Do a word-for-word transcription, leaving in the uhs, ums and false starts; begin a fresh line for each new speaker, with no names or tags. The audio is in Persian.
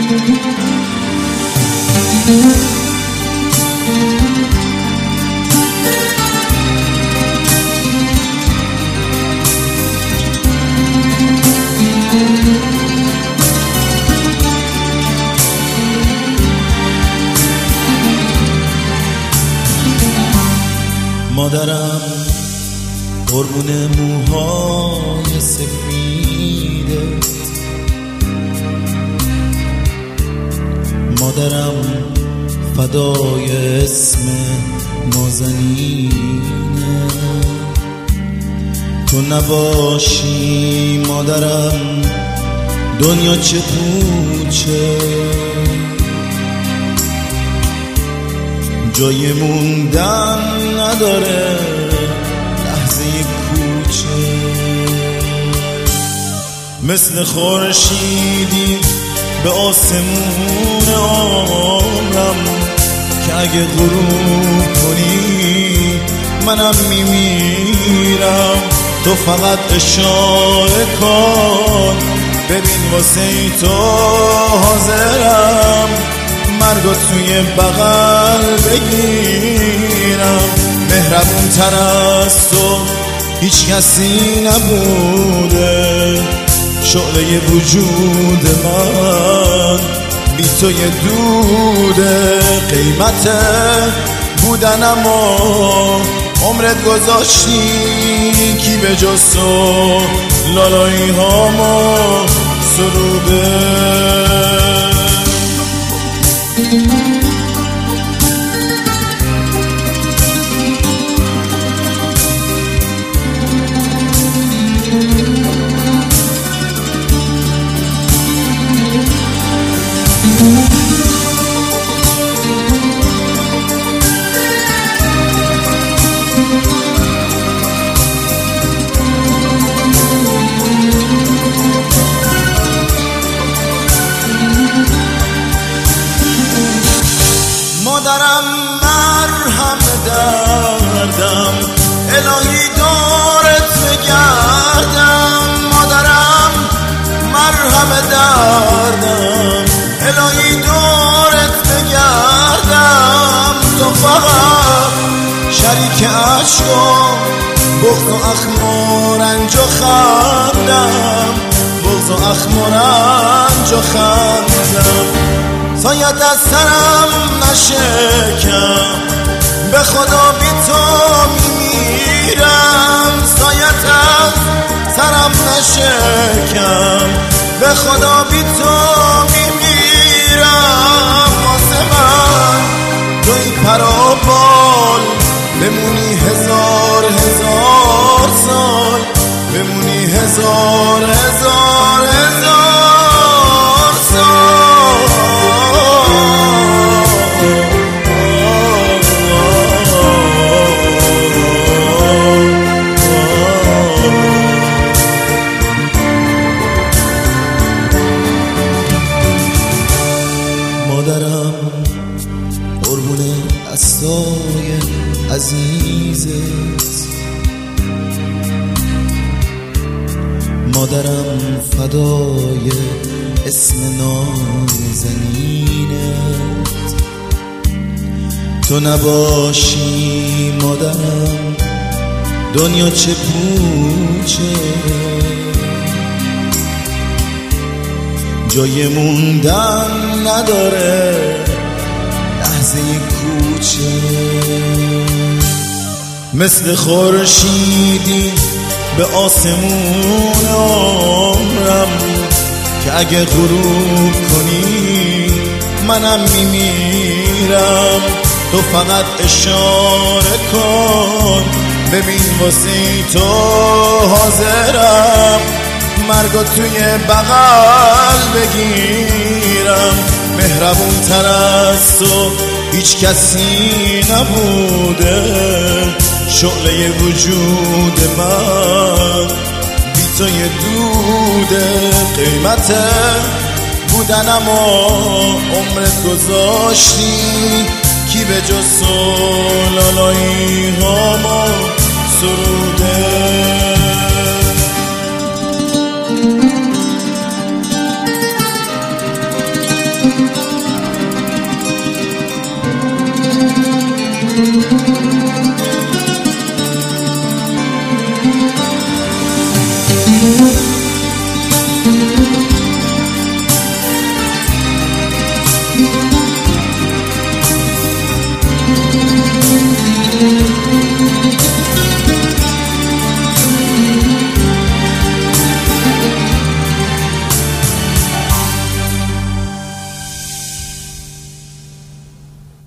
مادرم قربون موهای سفیده، مادرم فدای اسم نازنینه. تو نباشی مادرم دنیا چه پوچه، جای موندن نداره لحظه کوچه. مثل خورشیدی به آسمون عمرم که اگه غروب کنی منم میمیرم. تو فقط اشاره کن ببین واسه ای تو حاضرم مرگو توی بغل بگیرم. مهربون تر از تو هیچ کسی نبوده، شعله وجود من بی تو یه دوده. قیمت بودنم و عمرت گذاشتی کی به جز تو لالایی هامو سروده. مادرم مرهم دردم الهی دارت بگردم. مادرم مرهم دردم الهی دارت بگردم. تو فقط شریک عشق و بغض و اخم و رنج و خندم، بغض و اخم و رنج و خندم. سایت از سرم نشکم به خدا بی تو میمیرم. سایت از سرم نشکم به خدا بی تو میمیرم. واسه من توی پرابال بمونی هزار هزار سال، بمونی هزار هزار هزار سال. مادرم قربون دستای عزیزت، مادرم فدای اسم نازنینت. تو نباشی مادرم دنیا چه پوچه، جای موندن نداره لحظه کوچه. مثل خورشیدی به آسمون عمرم که اگه غروب کنی منم میمیرم. تو فقط اشاره کن ببین واسه تو حاضرم مرگو توی بغل بگیرم. مهربون تر از تو هیچ کسی نبوده، شعله وجود من بی تو یه دوده. قیمت بودنم و عمرت گذاشتی کی به جز تو لالایی هامو سرود